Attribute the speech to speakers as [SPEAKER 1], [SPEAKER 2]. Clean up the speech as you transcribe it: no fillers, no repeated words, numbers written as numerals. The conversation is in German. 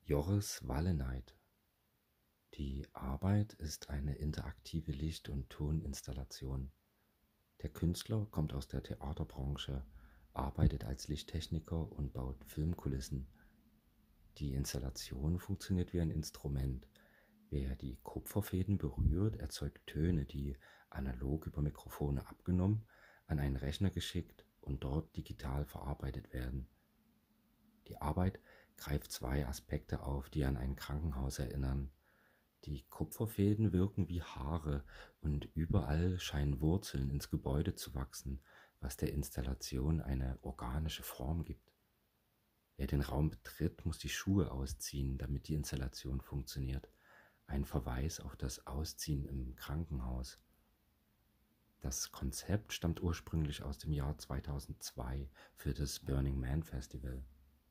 [SPEAKER 1] Joris Walleneit. Die Arbeit ist eine interaktive Licht- und Toninstallation. Der Künstler kommt aus der Theaterbranche, arbeitet als Lichttechniker und baut Filmkulissen. Die Installation funktioniert wie ein Instrument. Wer die Kupferfäden berührt, erzeugt Töne, die analog über Mikrofone abgenommen, an einen Rechner geschickt und dort digital verarbeitet werden. Die Arbeit greift zwei Aspekte auf, die an ein Krankenhaus erinnern. Die Kupferfäden wirken wie Haare und überall scheinen Wurzeln ins Gebäude zu wachsen, was der Installation eine organische Form gibt. Wer den Raum betritt, muss die Schuhe ausziehen, damit die Installation funktioniert. Ein Verweis auf das Ausziehen im Krankenhaus. Das Konzept stammt ursprünglich aus dem Jahr 2002 für das Burning Man Festival.